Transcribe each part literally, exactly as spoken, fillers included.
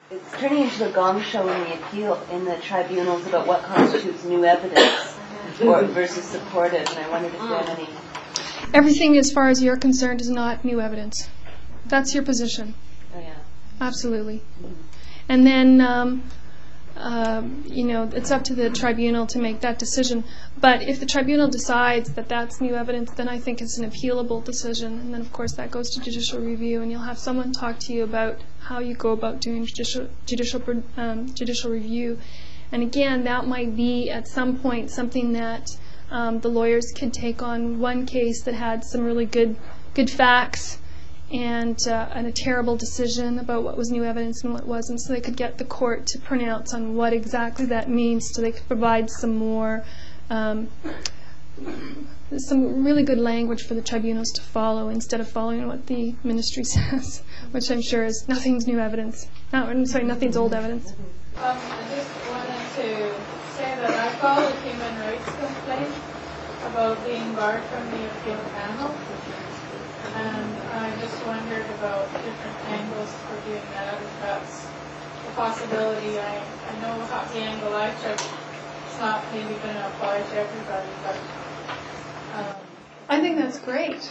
It's turning into a gong show in the appeal in the tribunals about what constitutes new evidence or versus supportive, and I wondered if you had any. Everything, as far as you're concerned, is not new evidence. That's your position. Oh yeah. Absolutely. Mm-hmm. And then, um, uh, you know, it's up to the tribunal to make that decision. But if the tribunal decides that that's new evidence, then I think it's an appealable decision. And then, of course, that goes to judicial review, and you'll have someone talk to you about how you go about doing judicial judicial um, judicial review. And again, that might be at some point something that um, the lawyers could take on one case that had some really good good facts and, uh, and a terrible decision about what was new evidence and what wasn't, so they could get the court to pronounce on what exactly that means, so they could provide some more, um, some really good language for the tribunals to follow instead of following what the ministry says, which I'm sure is nothing's new evidence. No, I'm sorry, nothing's old evidence. Um, I just wanted to say that I filed a human rights complaint about being barred from the appeal panel. And I just wondered about different angles for doing that, if that's a possibility. I, I know how the angle I took, it's not maybe going to apply to everybody, but um, I think that's great.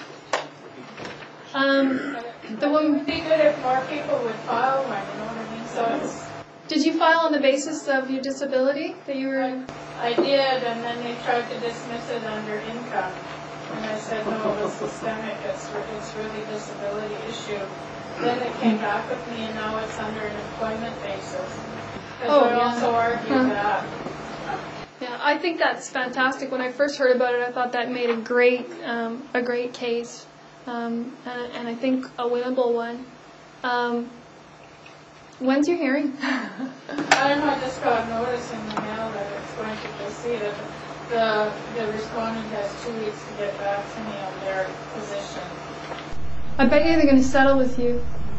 Um, the it one, would be good if more people would file one, you know what I mean? So it's, did you file on the basis of your disability that you were? I, I did, and then they tried to dismiss it under income. And I said, no, it's systemic, it's, it's really disability issue. Then it came back with me, and now it's under an employment basis. Because Oh, I yeah. also argued Huh. that. Yeah, I think that's fantastic. When I first heard about it, I thought that made a great, um, a great case, um, and, and I think a winnable one. Um, when's your hearing? I don't know, I just got notice in the mail that it's going to proceed. And the, the respondent has two weeks to get back to me on their position. I bet you they're going to settle with you.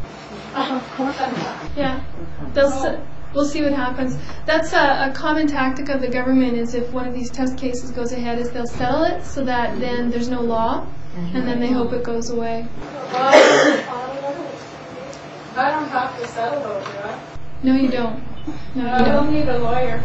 Yeah, they'll. Se- we'll see what happens. That's a, a common tactic of the government. Is if one of these test cases goes ahead, is they'll settle it so that then there's no law, and then they hope it goes away. Well, I don't have to settle though, do I? No, you don't. No, you I don't don't. need a lawyer.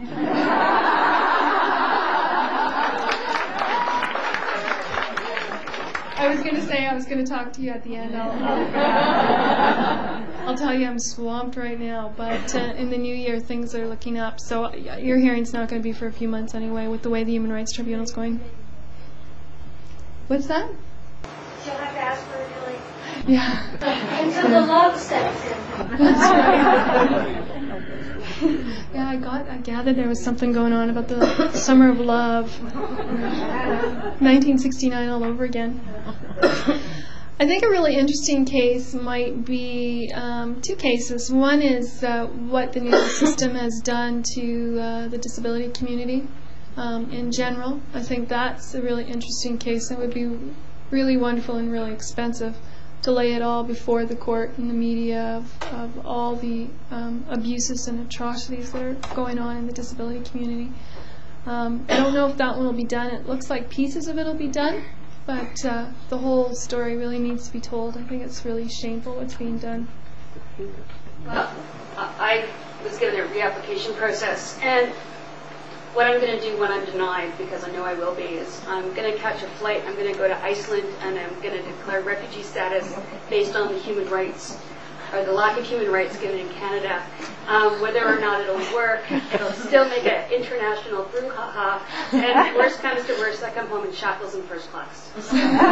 I was going to say I was going to talk to you at the end. I'll, I'll, I'll tell you I'm swamped right now, but uh, in the new year things are looking up. So uh, your hearing's not going to be for a few months anyway, with the way the Human Rights Tribunal's going. What's that? She'll have to ask for a delay. Yeah. Until the love sets in. That's right. Yeah, I got. I gathered there was something going on about the Summer of Love, nineteen sixty-nine all over again. I think a really interesting case might be um, two cases. One is uh, what the new system has done to uh, the disability community um, in general. I think that's a really interesting case. It would be really wonderful and really expensive to lay it all before the court and the media of, of all the um, abuses and atrocities that are going on in the disability community. Um, I don't know if that one will be done. It looks like pieces of it will be done, but uh, the whole story really needs to be told. I think it's really shameful what's being done. Well, I was given a reapplication process, and what I'm going to do when I'm denied, because I know I will be, is I'm going to catch a flight, I'm going to go to Iceland, and I'm going to declare refugee status based on the human rights, or the lack of human rights given in Canada. Um, whether or not it'll work, it'll still make an international brouhaha, and worst comes to worst, I come home in shackles in first class. So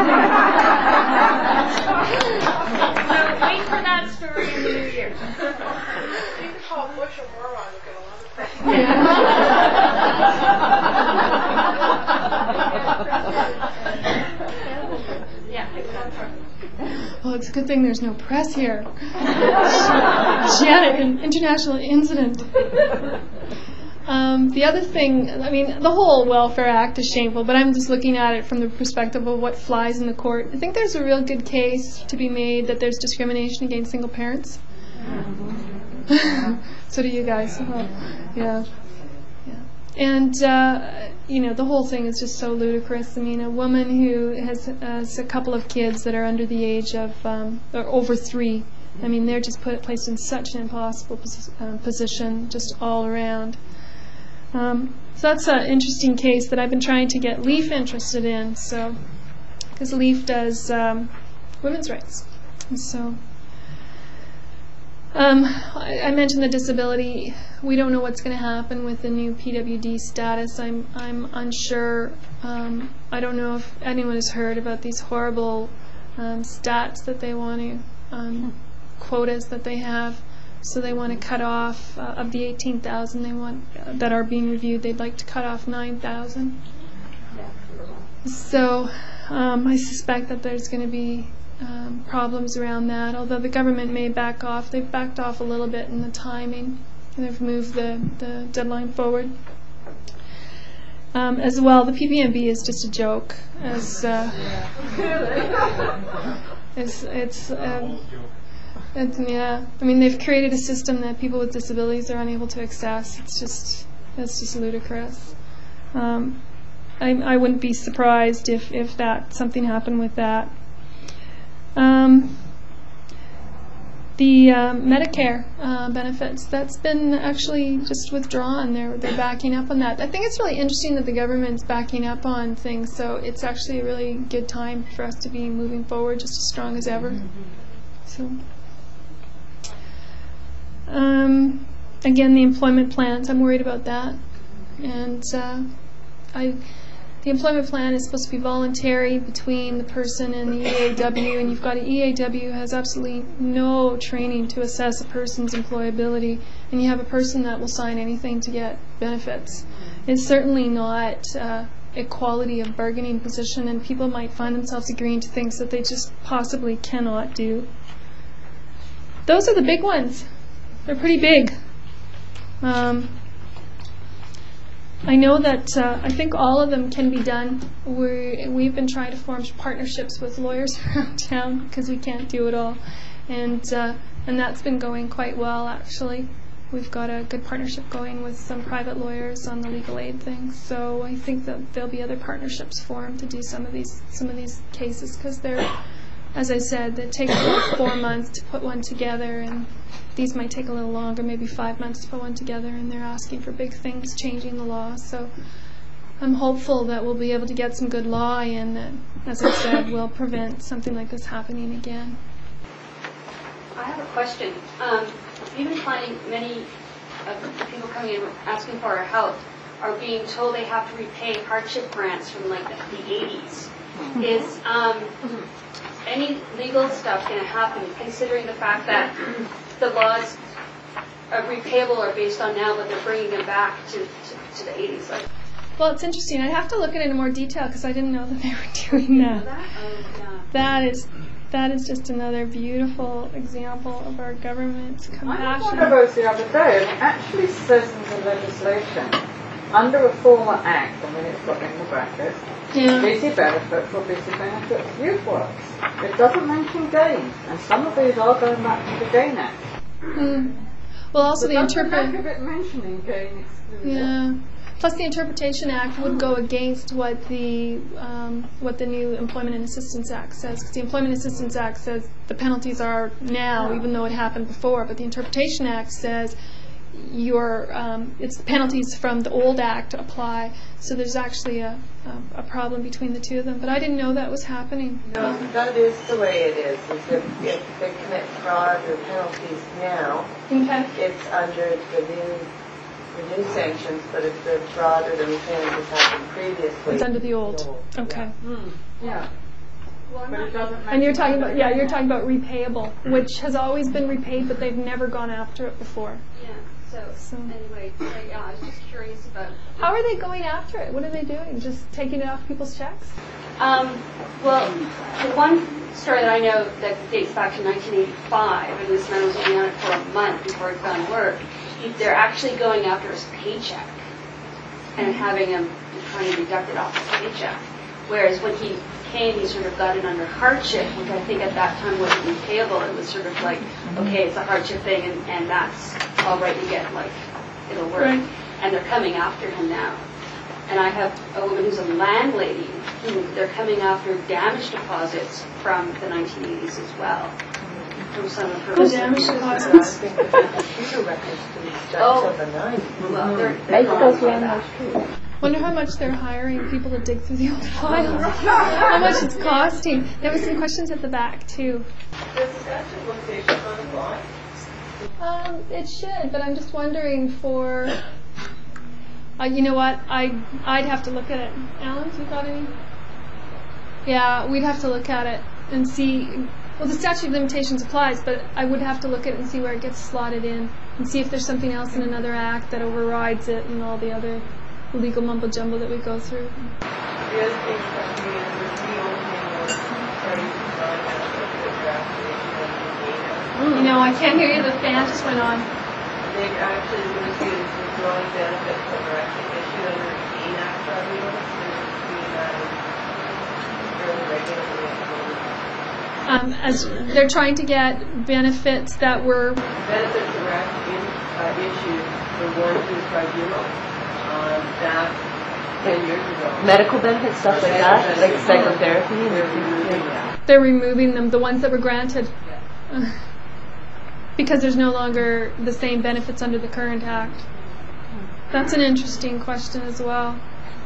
wait for that story in the new year. You can call Bush a moron to get along. Well, it's a good thing there's no press here. Janet, an international incident. Um, the other thing, I mean, the whole Welfare Act is shameful, but I'm just looking at it from the perspective of what flies in the court. I think there's a real good case to be made that there's discrimination against single parents. So do you guys. Well, yeah. Yeah. And, uh, you know, the whole thing is just so ludicrous. I mean, a woman who has, has a couple of kids that are under the age of, um, or over three, I mean, they're just put placed in such an impossible posi- uh, position, just all around. Um, so that's an interesting case that I've been trying to get LEAF interested in. So, because LEAF does um, women's rights, and so. Um, I, I mentioned the disability. We don't know what's going to happen with the new P W D status. I'm I'm unsure. Um, I don't know if anyone has heard about these horrible um, stats that they want to, um, quotas that they have. So they want to cut off, uh, of the eighteen thousand they want uh, that are being reviewed, they'd like to cut off nine thousand. So um, I suspect that there's going to be Um, problems around that, although the government may back off. They've backed off a little bit in the timing. They've moved the, the deadline forward. Um, as well, the P B M B is just a joke. As uh, it's it's, um, it's yeah. I mean, they've created a system that people with disabilities are unable to access. It's just it's just ludicrous. Um, I I wouldn't be surprised if if that something happened with that. Um, the uh, Medicare uh, benefits, that's been actually just withdrawn. They're, they're backing up on that. I think it's really interesting that the government's backing up on things, so it's actually a really good time for us to be moving forward just as strong as ever. So, um, again, the employment plans, I'm worried about that. And uh, I... The employment plan is supposed to be voluntary between the person and the E A W, and you've got an E A W who has absolutely no training to assess a person's employability, and you have a person that will sign anything to get benefits. It's certainly not uh, equality of bargaining position, and people might find themselves agreeing to things that they just possibly cannot do. Those are the big ones. They're pretty big. Um, I know that uh, I think all of them can be done. We we've been trying to form partnerships with lawyers around town because we can't do it all, and uh, and that's been going quite well actually. We've got a good partnership going with some private lawyers on the legal aid thing. So I think that there'll be other partnerships formed to do some of these some of these cases because they're, as I said, they take about four months to put one together, and these might take a little longer, maybe five months to put one together, and they're asking for big things, changing the law. So I'm hopeful that we'll be able to get some good law in that, as I said, will prevent something like this happening again. I have a question. Um, we've been finding many of the people coming in asking for our help are being told they have to repay hardship grants from like the, the eighties. Mm-hmm. Is um, any legal stuff going to happen, considering the fact that the laws are repayable are based on now, but they're bringing them back to, to, to the eighties? Like, well, it's interesting. I'd have to look at it in more detail because I didn't know that they were doing that. oh, yeah. That is that is just another beautiful example of our government's compassion. I thought about the other day, and it actually says in the legislation, under a former act, I mean it's got in the brackets, Yeah. busy benefits or busy benefits youth works. It doesn't mention gain, and some of these are going back to the Gain Act. Mm. Well, also But the doesn't interpret. make of it mentioning gain excluded. Yeah. Plus, the Interpretation Act would go against what the um, what the new Employment and Assistance Act says. Because the Employment and Assistance Act says the penalties are now, even though it happened before. But the Interpretation Act says your um, it's the penalties from the old act apply. So there's actually a, a a problem between the two of them. But I didn't know that was happening. No, that is the way it is. Is if, if they commit fraud or penalties now, Okay. it's under the new the new sanctions. But if the fraud or the penalties happened previously, It's under the old. yeah. Okay. Mm, yeah. Well, I'm But not it doesn't mention And you're talking about, yeah, under you're the talking about repayable, which has always been repaid, but they've never gone after it before. Yeah. So, So- anyway, so, yeah, I was just curious about. How are they going after it? What are they doing? Just taking it off people's checks? Um, well, the one story that I know that dates back to nineteen eighty-five, and this man was only on it for a month before he found work. They're actually going after his paycheck and having him trying to deduct it off his paycheck. Whereas when he came, he sort of got it under hardship, which I think at that time wasn't repayable. It was sort of like, okay, it's a hardship thing, and, and that's all right, you get, like, it'll work. Right. And they're coming after him now. And I have a woman who's a landlady who they're coming after damage deposits from the nineteen eighties as well. from some of her. The damage to I causes. think that the computer records to these judges Oh. of the nineties. Well, they're, They they're go gone through by that. those too. Wonder how much they're hiring people to dig through the old files. How much it's costing. There were some questions at the back too. Does the statute of limitations run apply? Um, it should, but I'm just wondering for. Uh, you know what? I I'd have to look at it. Alan, you got any? Yeah, we'd have to look at it and see. Well, the statute of limitations applies, but I would have to look at it and see where it gets slotted in, and see if there's something else in another act that overrides it and all the other legal mumbo jumbo that we go through. The other thing that we is the reopening of parties to design benefits that draft the You know, I can't hear you. The fan just went on. They actually going to see the withdrawing benefits that were actually issued under the Gain Act tribunals. They're doing that fairly regularly. Um, as they're trying to get benefits that were. Benefits that were actually in, uh, issued for one to the tribunal um, back ten years ago. Medical benefits, stuff like that, like psychotherapy. They're removing that. They're removing them, the ones that were granted. Uh, because there's no longer the same benefits under the current act. That's an interesting question as well.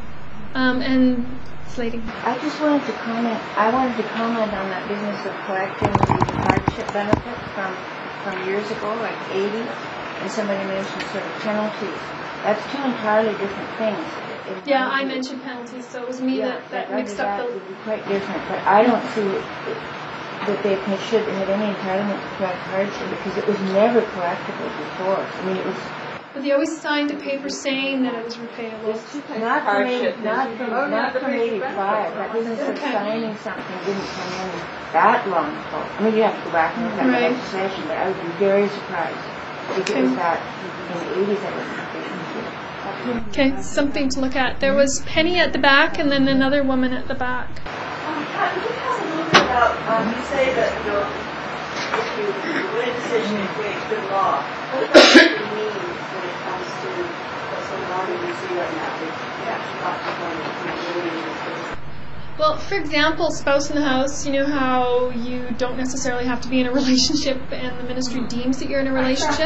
Um, and Slating. I just wanted to comment, I wanted to comment on that business of collecting the hardship benefit from, from years ago, like eighty, and somebody mentioned sort of penalties. That's two entirely different things. It- Yeah, I mentioned penalties, so it was me Yeah, that, that under mixed up that the. would be quite different, but I don't see it- that they can- should have any entitlement to collect hardship because it was never collectible before. I mean, it was But they always signed a paper saying that it was repayable. not from eighty, hardship. not from, Oh, no, not the from basic eighty-five. benefit. That business of Okay. signing something didn't come in that long ago. I mean, you have to go back and look at the Right. legislation, but I would be very surprised if it was that in the eighties. I wouldn't think. Okay, something to look at. There was Penny at the back and then another woman at the back. Um, Pat, could you tell us a little bit about, um, you say that you know, if you win a decision and create good law, what does that actually mean when it comes to what's going on in D C right now? The actual constitutional community. Well, for example, spouse in the house, you know how you don't necessarily have to be in a relationship and the ministry deems that you're in a relationship?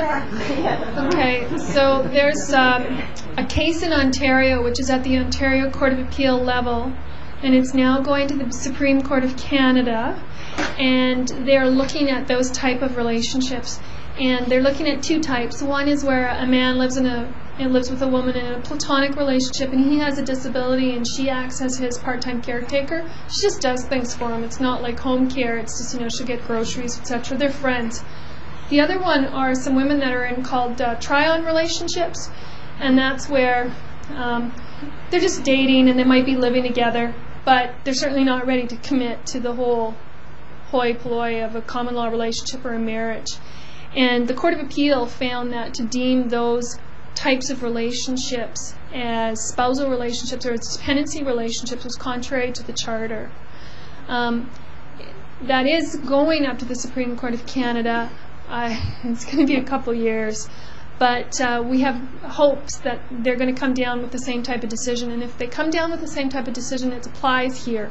Okay, so there's um, a case in Ontario which is at the Ontario Court of Appeal level, and it's now going to the Supreme Court of Canada, and they're looking at those type of relationships. And they're looking at two types. One is where a man lives in a and lives with a woman in a platonic relationship, and he has a disability, and she acts as his part-time caretaker. She just does things for him. It's not like home care. It's just, you know, she'll get groceries, et cetera. They're friends. The other one are some women that are in called uh, try-on relationships, and that's where um, they're just dating and they might be living together, but they're certainly not ready to commit to the whole hoi polloi of a common law relationship or a marriage. And the Court of Appeal found that to deem those types of relationships as spousal relationships or as dependency relationships was contrary to the Charter. Um, that is going up to the Supreme Court of Canada. Uh, it's going to be a couple years. But uh, we have hopes that they're going to come down with the same type of decision. And if they come down with the same type of decision, it applies here.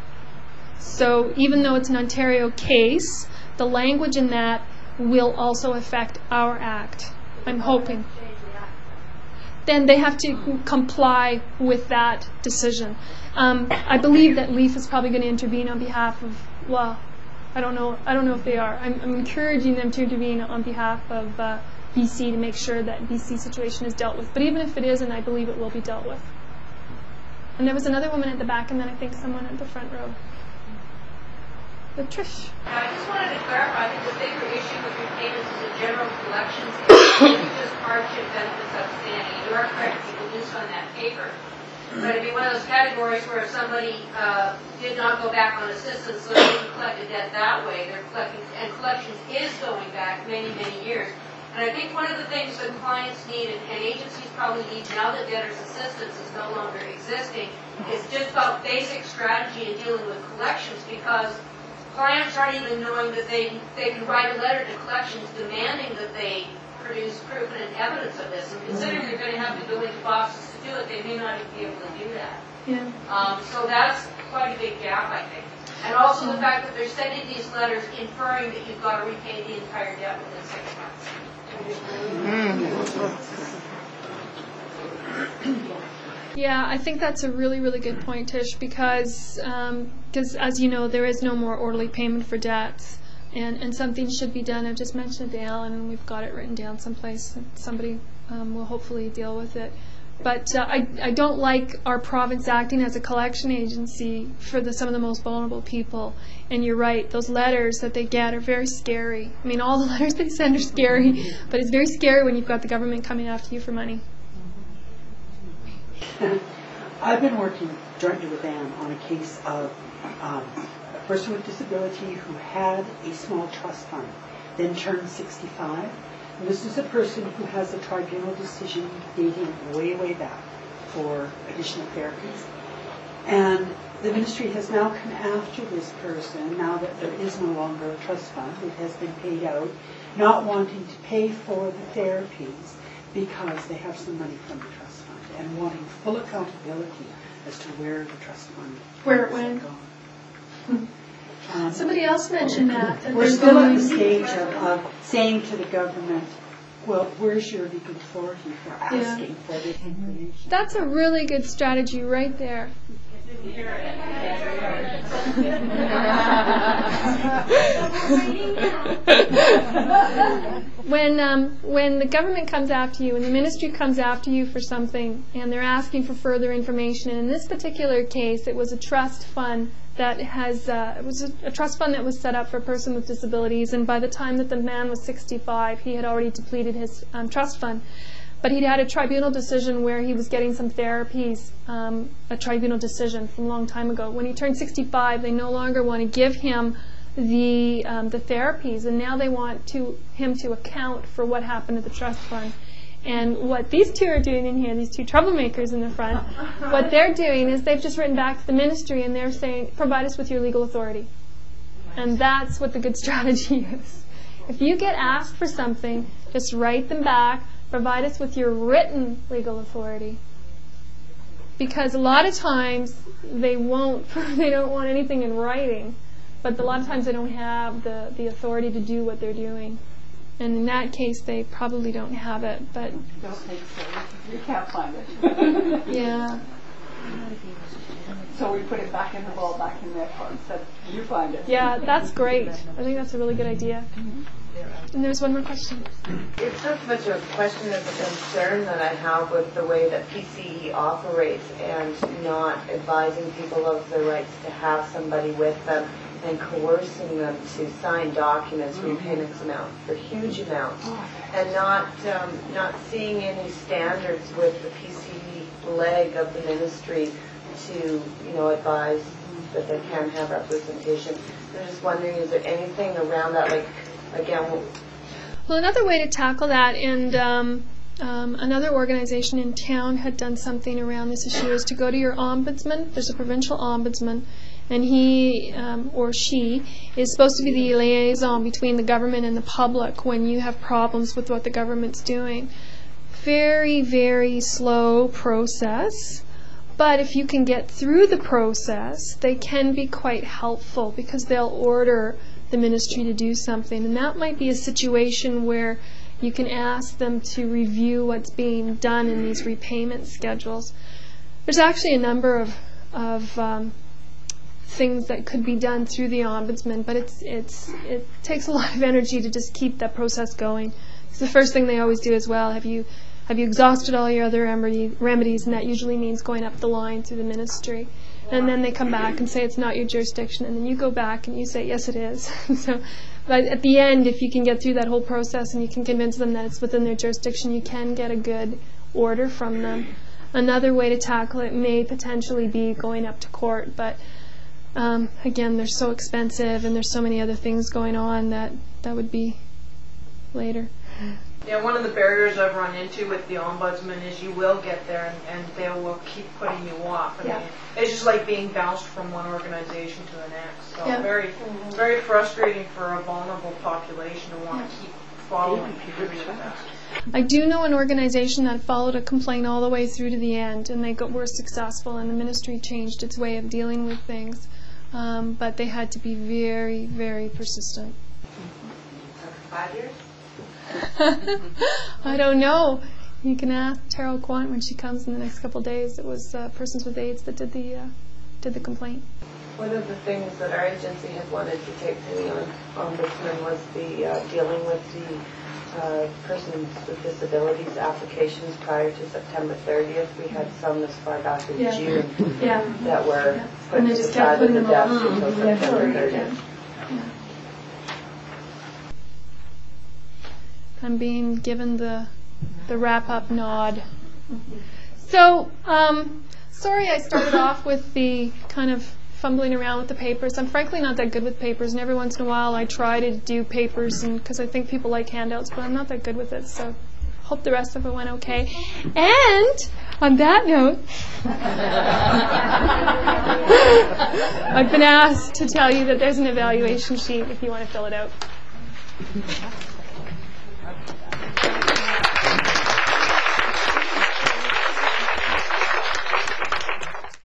So even though it's an Ontario case, the language in that will also affect our act. I'm hoping. Then they have to comply with that decision. Um, I believe that LEAF is probably going to intervene on behalf of, well, I don't know. I don't know if they are. I'm, I'm encouraging them to intervene on behalf of uh, B C to make sure that B C situation is dealt with. But even if it isn't, I believe it will be dealt with. And there was another woman at the back, and then I think someone at the front row. But Trish. Now, I just wanted to clarify, I think the bigger issue with repayments is a general collections issue. It's just hardship benefits outstanding. You are correct, people do sign that paper. But it'd be one of those categories where if somebody uh, did not go back on assistance, so they didn't collect a debt that way, they're collecting, and collections is going back many, many years. And I think one of the things that clients need, and, and agencies probably need now that debtor's assistance is no longer existing, is just about basic strategy in dealing with collections, because clients aren't even knowing that they they can write a letter to collections demanding that they produce proof and evidence of this. And considering they're going to have to go into boxes to do it, they may not even be able to do that. Yeah. Um, so that's quite a big gap, I think. And also the fact that they're sending these letters inferring that you've got to repay the entire debt within six months. Yeah, I think that's a really, really good point, Tish, because, um, because as you know, there is no more orderly payment for debts, and, and something should be done. I've just mentioned it to Alan, and we've got it written down someplace, and somebody um, will hopefully deal with it. But uh, I, I don't like our province acting as a collection agency for the, some of the most vulnerable people. And you're right, those letters that they get are very scary. I mean, all the letters they send are scary, but it's very scary when you've got the government coming after you for money. I've been working jointly with Anne on a case of um, a person with disability who had a small trust fund, then turned sixty-five. And this is a person who has a tribunal decision dating way, way back for additional therapies. And the ministry has now come after this person, now that there is no longer a trust fund, it has been paid out, not wanting to pay for the therapies because they have some money from the trust fund, and wanting full accountability as to where the trust fund Where it has went. gone. Um, Somebody else mentioned that. that We're there's still no- at the stage of, of saying to the government, well, where's your legal authority for asking for this information? That's a really good strategy right there. when um, when the government comes after you, when the ministry comes after you for something, and they're asking for further information, and in this particular case, it was a trust fund that has uh, it was a, a trust fund that was set up for a person with disabilities, and by the time that the man was sixty-five, he had already depleted his um, trust fund. But he'd had a tribunal decision where he was getting some therapies, um, a tribunal decision from a long time ago. When he turned sixty-five, they no longer want to give him the um, the therapies, and now they want to him to account for what happened to the trust fund. And what these two are doing in here, these two troublemakers in the front, what they're doing is they've just written back to the ministry and they're saying, provide us with your legal authority. And that's what the good strategy is. If you get asked for something, just write them back, provide us with your written legal authority. Because a lot of times they won't, they don't want anything in writing, but a lot of times they don't have the, the authority to do what they're doing. And in that case, they probably don't have it, but... Don't think so. We can't find it. Yeah. So we put it back in the ball, back in their court, and said, you find it. Yeah, that's great. I think that's a really good idea. And there's one more question. It's not so much a question as a concern that I have with the way that P C E operates and not advising people of the rights to have somebody with them and coercing them to sign documents, repayments amount for huge amounts, and not um, not seeing any standards with the P C E leg of the ministry to, you know, advise that they can have representation. I'm just wondering, is there anything around that, like, again, Well, another way to tackle that, and um, um, another organization in town had done something around this issue, is to go to your ombudsman. There's a provincial ombudsman, and he um, or she is supposed to be the liaison between the government and the public when you have problems with what the government's doing. Very, very slow process. But if you can get through the process, they can be quite helpful because they'll order the ministry to do something. And that might be a situation where you can ask them to review what's being done in these repayment schedules. There's actually a number of, of um, things that could be done through the ombudsman, but it's, it's, it takes a lot of energy to just keep that process going. It's the first thing they always do as well. Have you Have you exhausted all your other remedy, remedies? And that usually means going up the line through the ministry. And then they come back and say it's not your jurisdiction. And then you go back and you say, yes, it is. So, but at the end, if you can get through that whole process and you can convince them that it's within their jurisdiction, you can get a good order from them. Another way to tackle it may potentially be going up to court. But um, again, they're so expensive and there's so many other things going on that that would be later. Yeah, one of the barriers I've run into with the ombudsman is you will get there and, and they will keep putting you off. I Yeah. mean, it's just like being bounced from one organization to the next. So Yeah. very, very frustrating for a vulnerable population to want to keep following people really fast. I do know an organization that followed a complaint all the way through to the end, and they got, were successful, and the ministry changed its way of dealing with things. Um, but they had to be very, very persistent. Five years? I don't know. You can ask Terrell Quant when she comes in the next couple of days. It was uh, Persons with AIDS that did the uh, did the complaint. One of the things that our agency had wanted to take to the on- ombudsman was the uh, dealing with the uh, persons with disabilities applications prior to September thirtieth. We had some as far back as Yeah. June Yeah. that were Yeah. put And to they the just kept side of putting the them desk off. until Yeah. September thirtieth. I'm being given the the wrap-up nod. So, um, sorry I started off with the kind of fumbling around with the papers. I'm frankly not that good with papers, and every once in a while I try to do papers and because I think people like handouts, but I'm not that good with it, so hope the rest of it went okay. And on that note, I've been asked to tell you that there's an evaluation sheet if you want to fill it out.